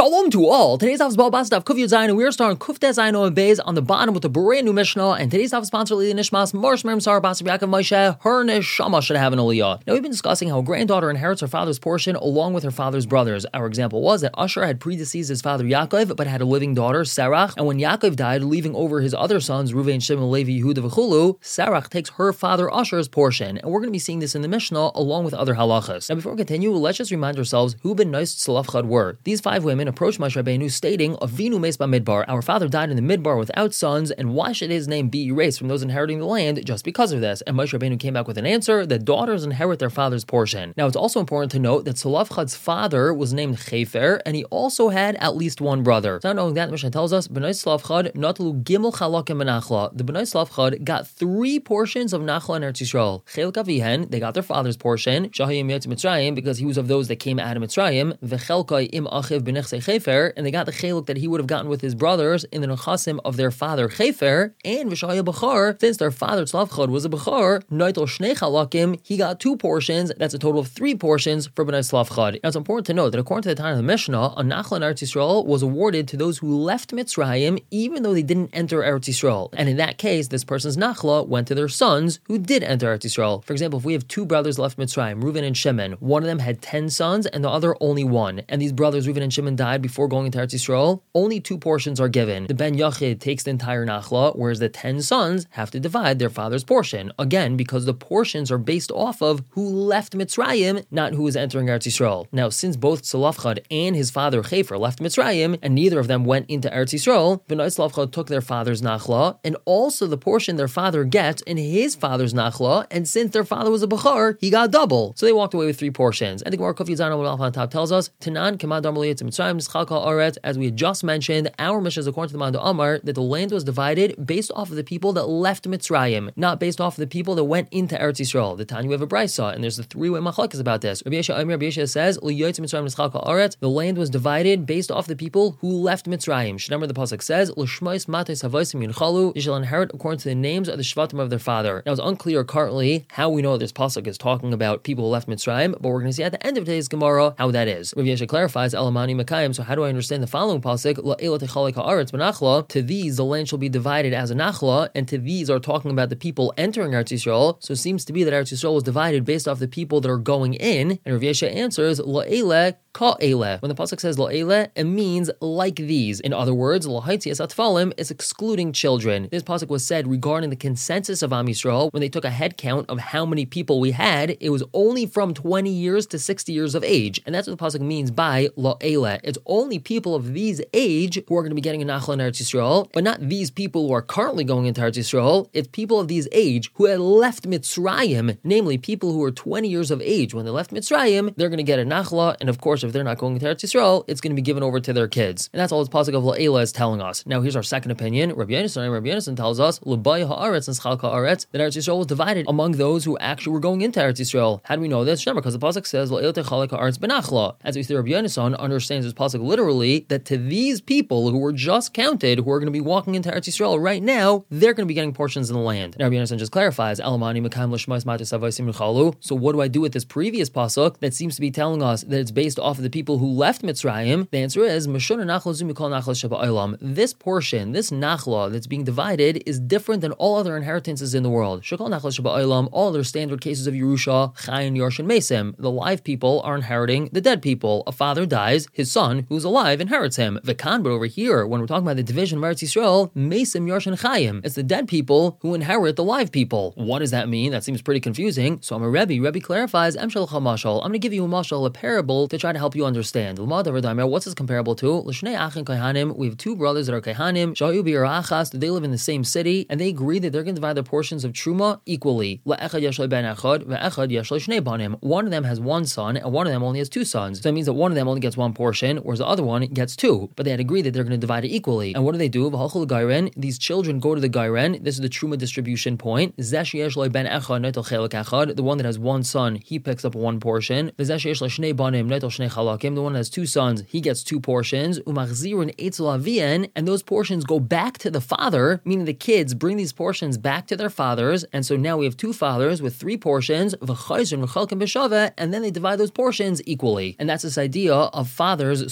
Shalom to all. Today's daf is Bas Daf Kuf Yud Zayin, and we are starting Kuf Tes Zayin Omen Beis on the bottom with a brand new Mishnah. And today's daf is sponsored Lili Nishmas Marsh Miriam Sar Bas Yaakov Moshe. Her neshama should have an aliyah. Now we've been discussing how a granddaughter inherits her father's portion along with her father's brothers. Our example was that Asher had predeceased his father Yaakov, but had a living daughter Sarach. And when Yaakov died, leaving over his other sons Reuven, Shimon, Levi, Yehuda, V'chulu, Sarach takes her father Asher's portion. And we're going to be seeing this in the Mishnah along with other halachas. Now before we continue, let's just remind ourselves who Ben Nois Tzalafchad were. These 5 women approached Moshe Rabbeinu stating, Avinu Meis Bamidbar, our father died in the Midbar without sons, and why should his name be erased from those inheriting the land just because of this? And Moshe Rabbeinu came back with an answer that daughters inherit their father's portion. Now it's also important to note that Tzalafchad's father was named Chefer, and he also had at least one brother. So not knowing that, the Mishnah tells us, B'nai Tzalafchad natalu gimel chalakim v'nachla. The B'nai Tzalafchad got 3 portions of Nachla in Eretz Yisrael. Chelk avihen, they got their father's portion, Shahayim Yetz Mitzrayim, because he was of those that came out of Mitzrayim, V'chelkai im achiv b'nechsei Chefer, and they got the cheluk that he would have gotten with his brothers in the nechasim of their father Chefer, and V'shaya B'char, since their father Tzalafchad was a B'char, Noitel Shnei Chalakim, he got 2 portions, that's a total of 3 portions for B'nai Tzalafchad. Now it's important to note that according to the time of the Mishnah, a Nachla in Eretz Yisrael was awarded to those who left Mitzrayim even though they didn't enter Eretz Yisrael. And in that case, this person's Nachla went to their sons who did enter Eretz Yisrael. For example, if we have 2 brothers left Mitzrayim, Reuven and Shimon, one of them had 10 sons and the other only 1. And these brothers, Reuven and Shimon, died before going into Eretz Yisrael, only 2 portions are given. The Ben Yachid takes the entire Nachla, whereas the 10 sons have to divide their father's portion. Again, because the portions are based off of who left Mitzrayim, not who is entering Eretz Yisrael. Now, since both Tzalafchad and his father Chefer left Mitzrayim, and neither of them went into Eretz Yisrael, B'nai Tzalafchad took their father's Nachla, and also the portion their father gets in his father's Nachla, and since their father was a Bechar, he got double. So they walked away with 3 portions. And the Gemara Kuf Yud Zayin on top tells us, Tanan Kamad Amar Liyetz Mitzrayim Nischalka Aretz, as we had just mentioned, our Mishnah is according to the Manda Amar that the land was divided based off of the people that left Mitzrayim, not based off of the people that went into Eretz Yisrael. The Tanya we have a brisa, and there's the 3-way machlokes about this. Rabbi Yeshua says, Liyetz Mitzrayim Nischalka Aretz, the land was divided based off the people who left Mitzrayim. Shnamar the pasuk says, L'shmois mates havaisim yinchalu, you shall inherit according to the names of the shvatim of their father. Now it's unclear currently how we know this pasuk is talking about people who left Mitzrayim, but we're going to see at the end of today's Gemara how that is. Rabbi Yeshua clarifies, Elamani Mekayim, so how do I understand the following pasuk? La'ela techalik ha'aretz b'nachla, to these the land shall be divided as a nachla, and to these are talking about the people entering Eretz Yisrael, so it seems to be that Eretz Yisrael was divided based off the people that are going in, and Rabbi Yeshua answers, La'ela ka'ele. When the pasuk says La'ele, it means like these. In other words, L'haitzias atfalim is excluding children. This pasuk was said regarding the consensus of Am Yisrael when they took a head count of how many people we had. It was only from 20 years to 60 years of age, and that's what the pasuk means by La'ele. It's only people of these age who are going to be getting a nachla in Eretz Yisrael, but not these people who are currently going into Eretz Yisrael. It's people of these age who had left Mitzrayim, namely people who are 20 years of age when they left Mitzrayim. They're going to get a nachla, and of course, if they're not going into Eretz Yisrael, it's going to be given over to their kids. And that's all this pasuk of La'ela is telling us. Now here's our second opinion. Rabbi Yonasan tells us L'bai ha'aretz and Schalka ha'aretz, that Eretz Yisrael was divided among those who actually were going into Eretz Yisrael. How do we know this? Remember, because the pasuk says La'ela techalik ha'aretz benachla. As we see, Rabbi Yonasan understands this pasuk literally that to these people who were just counted, who are going to be walking into Eretz Yisrael right now, they're going to be getting portions in the land. Now Rabbi Yonasan just clarifies Elamani Mekam L'shmais Matis Havaisim Yinchalu. So what do I do with this previous pasuk that seems to be telling us that it's based off of the people who left Mitzrayim? The answer is this portion, this nachla that's being divided is different than all other inheritances in the world. All other standard cases of Yerusha, Chayin, Yarsh, and Mesim, the live people are inheriting the dead people. A father dies, his son, who's alive, inherits him. V'kan, but over here, when we're talking about the division of Eretz Yisrael, Mesim, Yarsh, and Chayim, it's the dead people who inherit the live people. What does that mean? That seems pretty confusing. So I'm a Rebbe. Rebbe clarifies, I'm going to give you a mashal, a parable, to try to help you understand. What's this comparable to? We have 2 brothers that are Kaihanim, that they live in the same city, and they agree that they're going to divide their portions of Truma equally. One of them has 1 son, and one of them only has 2 sons. So that means that one of them only gets 1 portion, whereas the other one gets 2. But they had agreed that they're going to divide it equally. And what do? These children go to the Gairen. This is the Truma distribution point. The one that has 1 son, he picks up 1 portion. The one that has 2 sons, he gets 2 portions. And those portions go back to the father, meaning the kids bring these portions back to their fathers. And so now we have 2 fathers with 3 portions, and then they divide those portions equally. And that's this idea of fathers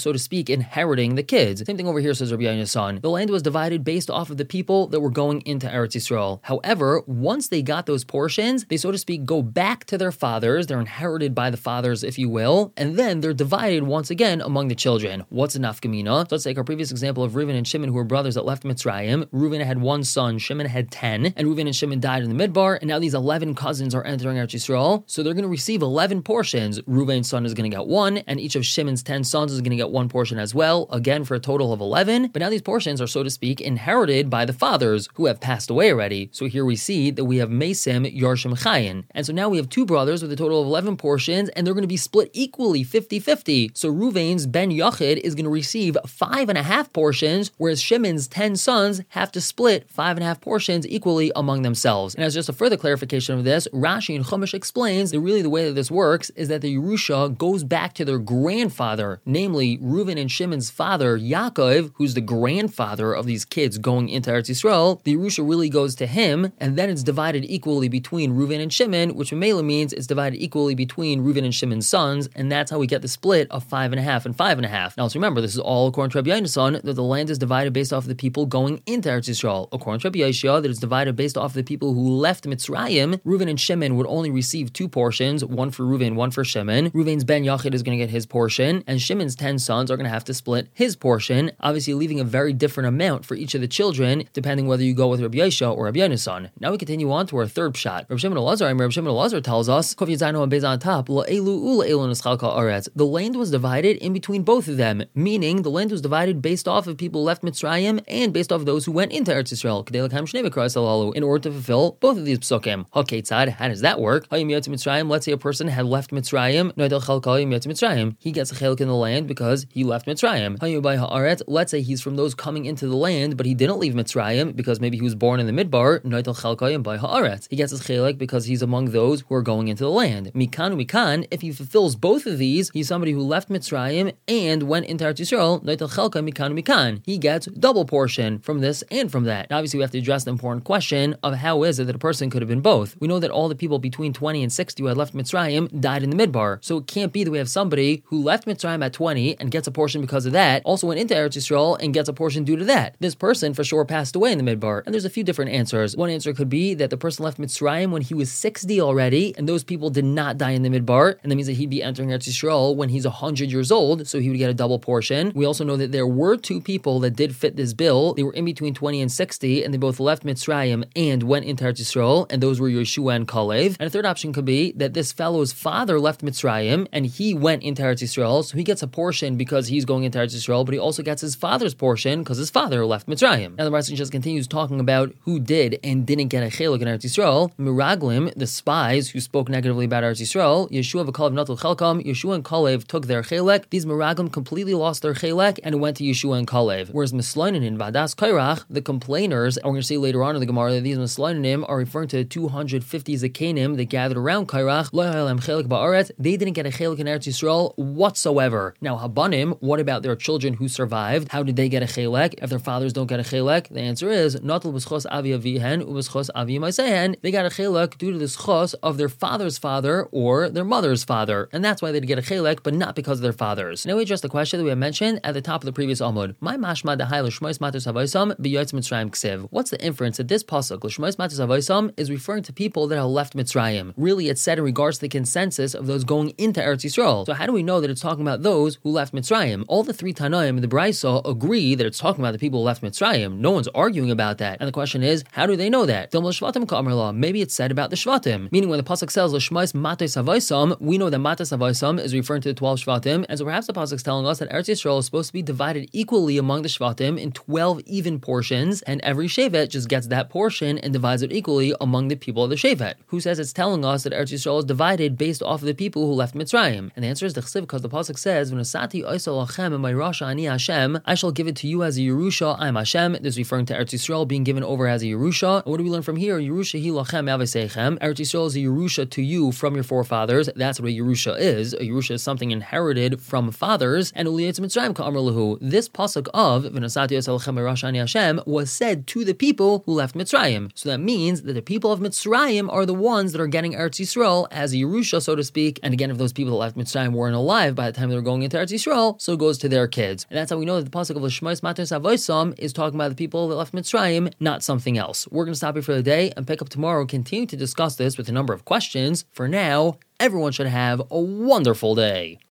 so to speak, inheriting the kids. Same thing over here, says Rabbi Yonasan. The land was divided based off of the people that were going into Eretz Yisrael. However, once they got those portions, they, so to speak, go back to their fathers. They're inherited by the fathers, if you will, and then they're divided once again among the children. What's a nafkamina? So let's take our previous example of Reuven and Shimon, who were brothers that left Mitzrayim. Reuven had one son, Shimon had 10, and Reuven and Shimon died in the Midbar, and now these 11 cousins are entering Eretz Yisrael, so they're going to receive 11 portions. Reuven's son is going to get one, and each of Shimon's 10 sons is going to get one portion as well, again for a total of 11, but now these portions are, so to speak, inherited by the fathers, who have passed away already. So here we see that we have Mesim, Yarshim, Chayin, and so now we have two brothers with a total of 11 portions, and they're going to be split equally, 50-50. So Reuven's Ben Yachid is going to receive 5.5 portions, whereas Shimon's 10 sons have to split 5.5 portions equally among themselves. And as just a further clarification of this, Rashi and Chumash explains that really the way that this works is that the Yerusha goes back to their grandfather, namely Reuven and Shimon's father, Yaakov, who's the grandfather of these kids going into Eretz Yisrael. The Yerusha really goes to him, and then it's divided equally between Reuven and Shimon, which Mela means it's divided equally between Reuven and Shimon's sons, and that's how we get the split of 5.5 and 5.5. Now let's remember, this is all according to Rabbi Yonasan, that the land is divided based off of the people going into Eretz Yisrael. According to Rabbi Yeshua, that it's divided based off of the people who left Mitzrayim. Reuven and Shimon would only receive 2 portions, one for Reuven, one for Shimon. Reuven's Ben Yachid is going to get his portion, and Shimon's 10 sons are going to have to split his portion, obviously leaving a very different amount for each of the children, depending whether you go with Rabbi Yeshua or Rabbi Yonasan. Now we continue on to our third pshat. Rabbi Shimon Elazar tells us, on top, the land was divided in between both of them, meaning the land was divided based off of people who left Mitzrayim and based off of those who went into Eretz Yisrael, in order to fulfill both of these psukim. How does that work? Let's say a person had left Mitzrayim, he gets a chelik in the land because he left Mitzrayim. Let's say he's from those coming into the land, but he didn't leave Mitzrayim because maybe he was born in the Midbar, he gets his chelik because he's among those who are going into the land. Mikan, if he fulfills both of these, he's somebody who left Mitzrayim and went into Eretz Yisrael, he gets double portion from this and from that. Now, obviously, we have to address the important question of how is it that a person could have been both. We know that all the people between 20 and 60 who had left Mitzrayim died in the Midbar, so it can't be that we have somebody who left Mitzrayim at 20 and gets a portion because of that, also went into Eretz Yisrael and gets a portion due to that. This person for sure passed away in the Midbar, and there's a few different answers. One answer could be that the person left Mitzrayim when he was 60 already, and those people did not die in the Midbar, and that means that he'd be entering Eretz Yisrael when he's 100 years old, so he would get a double portion. We also know that there were 2 people that did fit this bill. They were in between 20 and 60, and they both left Mitzrayim and went into Eretz Yisrael, and those were Yeshua and Kalev. And a third option could be that this fellow's father left Mitzrayim, and he went into Eretz Yisrael, so he gets a portion because he's going into Eretz Yisrael, but he also gets his father's portion because his father left Mitzrayim. Now the Rashi just continues talking about who did and didn't get a chelik in Eretz Yisrael. Miraglim, the spies who spoke negatively about Eretz Yisrael, Yeshua v'Kalev natul chelkam, Yeshua and Kalev took their chelek. These Miraglim completely lost their chelek and it went to Yeshua and Kalev. Whereas Mislainanim Vadas Kairach, the complainers, and we're going to see later on in the Gemara that these Mislainanim are referring to 250 Zakanim that gathered around Kairach. Lo hayalem chelik ba'aretz, they didn't get a chelik in Eretz Yisrael whatsoever. Now Habanim, what about their children who survived? How did they get a chelek? If their fathers don't get a chelek, the answer is natul b'schos avi avihen u'b'schos avi maisehen. They got a chelek due to the schos of their father's father or their mother's father, and that's why they get a chelek, but not because of their fathers. Now we address the question that we had mentioned at the top of the previous Amud. My mashma dehai l'shmois matos havaisam b'yotz Mitzrayim ksiv. What's the inference that this pasuk l'shmois matos havaisam is referring to people that have left Mitzrayim? Really, it's said in regards to the consensus of those going into Eretz Yisrael. So how do we know that it's talking about those who left Mitzrayim? All the 3 Tanaim in the Braisa agree that it's talking about the people who left Mitzrayim. No one's arguing about that. And the question is, how do they know that? Maybe it's said about the Shvatim. Meaning when the pasuk says l'shmois matos havaisam, we know that matos havaisam is referring to the 12 Shvatim, and so perhaps the pasuk is telling us that Eretz Yisrael is supposed to be divided equally among the Shvatim in 12 even portions, and every Shevet just gets that portion and divides it equally among the people of the Shevet. Who says it's telling us that Eretz Yisrael is divided based off of the people who left Mitzrayim? And the answer is the Chsiv, because the pasuk says, "V'nasati oisel lachem and my rasha ani Hashem," I shall give it to you as a Yerusha, I am Hashem. This is referring to Eretz Yisrael being given over as a Yerusha. What do we learn from here? Yerusha hi lachem avesechem. Eretz Yisrael is a Yerusha to you from your forefathers. That's what a Yerusha is. A Yerusha is something inherited from fathers. And Uliyetz Mitzrayim ka'amar lahu. This pasuk of "V'nasati oisel lachem my rasha ani Hashem" was said to the people who left Mitzrayim. So that means that the people of Mitzrayim are the ones that are getting Eretz Yisrael as a Yerusha, so to speak. And again, if those people that left Mitzrayim weren't alive by the time they were going into Eretz Yisrael, Yisrael, so it goes to their kids. And that's how we know that the pasuk of L'shmois Matos Avoisam is talking about the people that left Mitzrayim, not something else. We're going to stop here for the day and pick up tomorrow and continue to discuss this with a number of questions. For now, everyone should have a wonderful day.